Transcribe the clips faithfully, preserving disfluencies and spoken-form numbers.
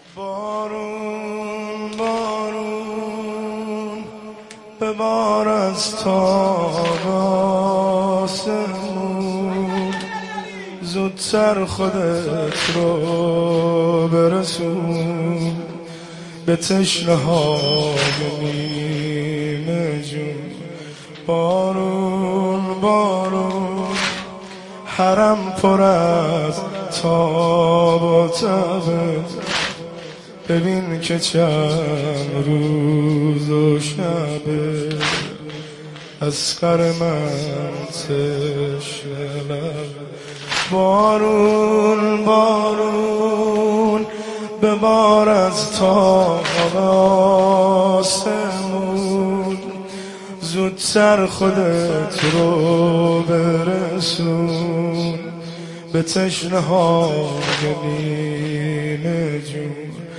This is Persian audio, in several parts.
بارون بارون ببار از تاب آسمون، زودتر خودت رو برسون به تشنه های نیمه جون. بارون بارون حرم پر از تاب و تبه، ببین که چند روز و شبه اسقر من تشنه لبه. بارون بارون ببار از تاب آسمون، زودتر خودت رو برسون به تشنه های نیمه جون.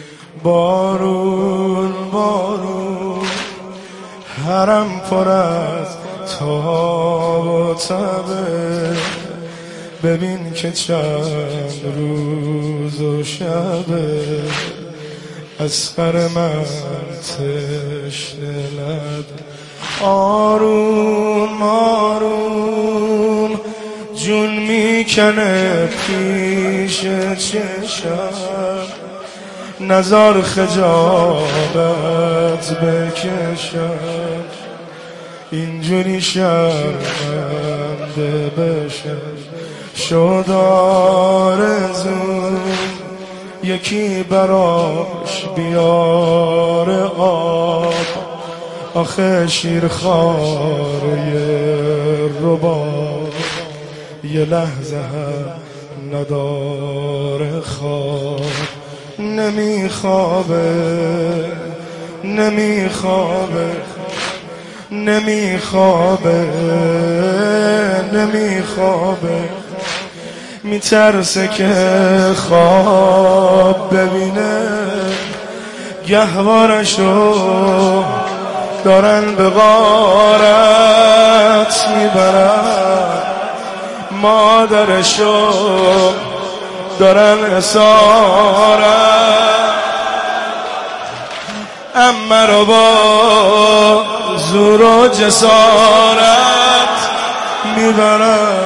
بارون بارون حرم پر از تاب و تبه، ببین که چند روز و شبه اسقر من تشنه لبه. آروم آروم جون میکنه پیش چشم، نزار خجالت بکشم، اینجوری شرمنده بشم. شد آرزوم یکی براش بیاره آب، آخه شیرخواره رباب یه لحظه هم نداره خواب. نمیخوابه نمیخوابه نمیخوابه نمیخوابه، میترسه که خواب ببینه، گهوارشو دارن به غارت میبرن، مادرشو دارن اسارت، اما رو با زور و جسارت میبرن.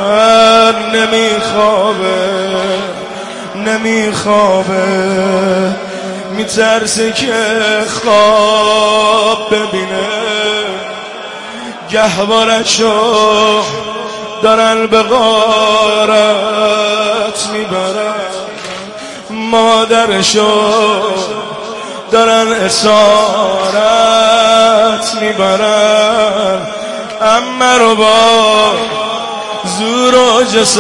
نمیخوابه نمیخوابه میترسه که خواب ببینه، گهوارشو دارن به غارت میبرن، مادرشو دارن اسارت میبرن، اما رو با زور و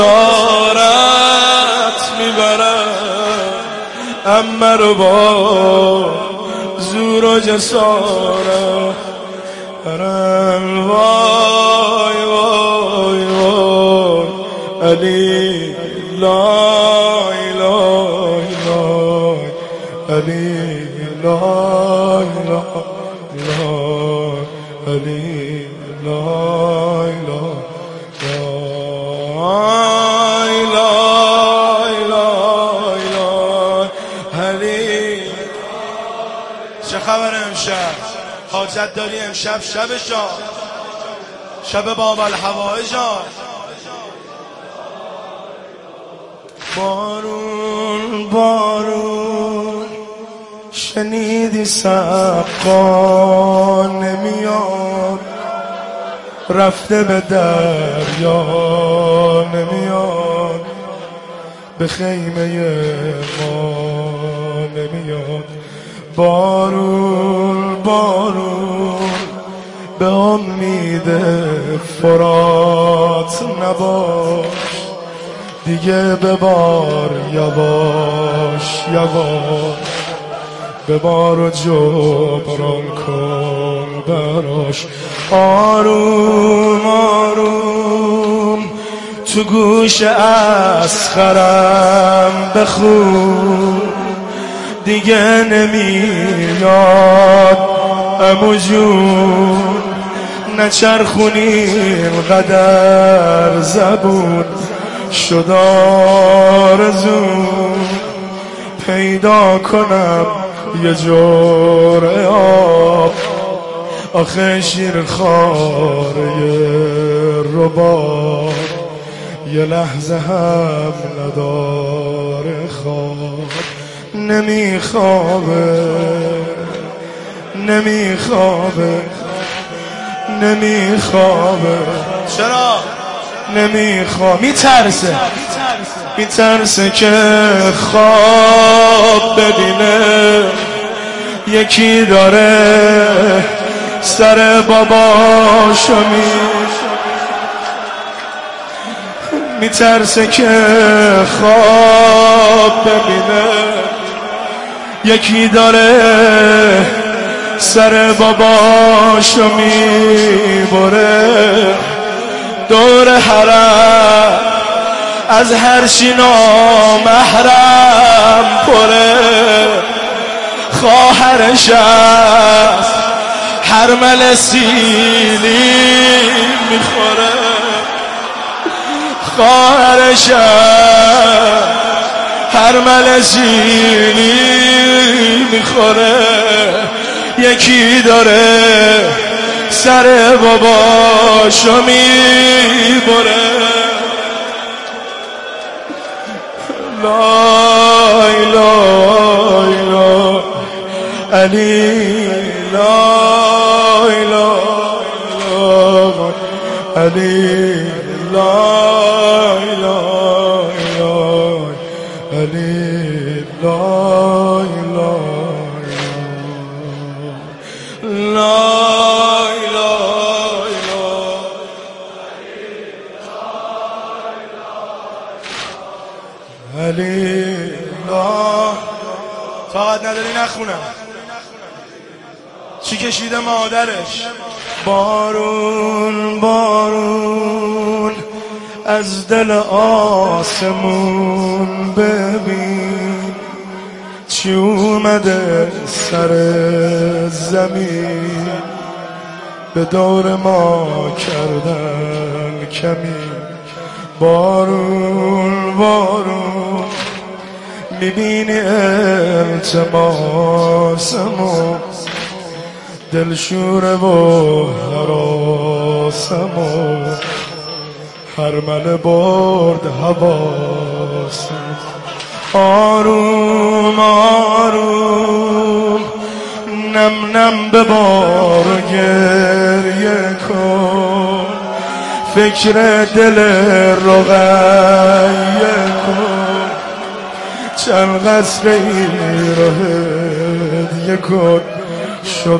جسارت میبرن، اما رو با زور و جسارت برن. وای وای وای علی لای لای لای علی لای لای علی لای لای لای لای لای علی. چه خبر امشب؟ حاجت داری امشب؟ شب شاد، شب باب الحوائجان. بارون بارون شنیدی سقا نمیاد، رفته به دریا نمیاد، به خیمه ما نمیاد. بارون بارون به امید فرات نباش، دیگه ببار یواش یواش، ببار و جبران کن براش. آروم آروم تو گوش اسخرم بخون، دیگه نمیاد عمو جون، نچرخونیم قدر زبون، شد آرزون پیدا پیدا کنم یه جوره آب، آخه شیر خاره رباب یه لحظه هم نداره خواب، نمیخوابه نمیخوابه نمیخوابه. چرا؟ نمیخواب، میترسه میترسه که خواب ببینه یکی داره سر باباشو می میترسه که خواب ببینه یکی داره سر باباشو میبره، دور حرم از هر چی نامحرم پره، خواهرش از هر مل سیلی میخوره، خواهرش از هر مل سیلی میخوره، یکی داره سر باباشو میبره. لا اله الا علی، لا اله الا علی، لا اله الا علی، لا اله علی. لا طاقت نداری نخونم چی کشیده مادرش. بارون بارون از دل آسمون ببین چی اومده سر زمین، به دور ما کردن کمی. بارون بارون میبینی التماسمو، دلشوره و حراسمو، هرمله برد حواسم. آروم آروم نم نم ببار گریه کن، فکر دل رقیه کن، چند قصر ایراد هدیه کن، شد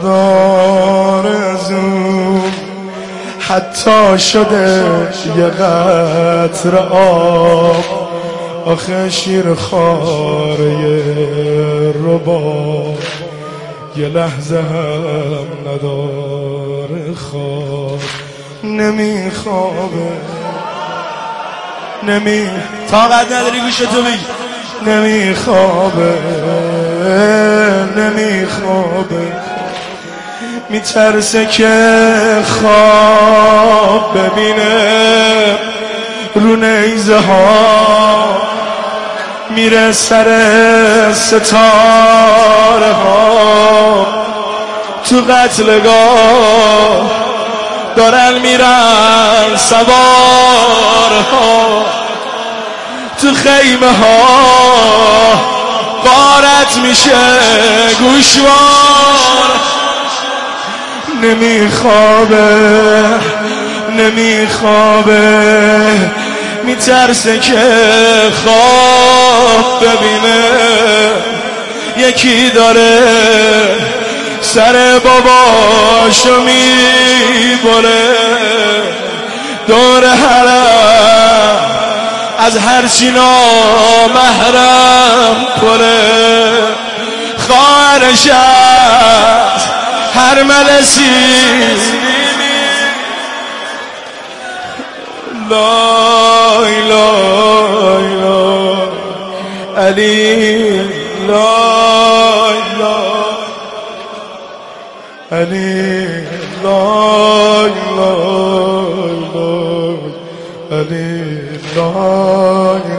آرزوم حتی شده یه قطره آب، آخه شیر خاره رباب یه لحظه هم نداره خواب، نمیخوابه نمی طاقت نداری گوشتو بگی. نمیخوابه نمیخوابه میترسه که خواب ببینه رو نیزه ها میره سر ستاره ها، تو قتلگاه دارن میرن سوار ها، تو خیمه ها غارت میشه گوشوار. نمیخوابه نمیخوابه میترسه که خواب ببینه یکی داره سر باباشو میبره، دور حرم از هر چی نامحرم پره، خواهرش از هر ملسی. لا اله الا علی، لا اله علی، لا اله الا علی، لا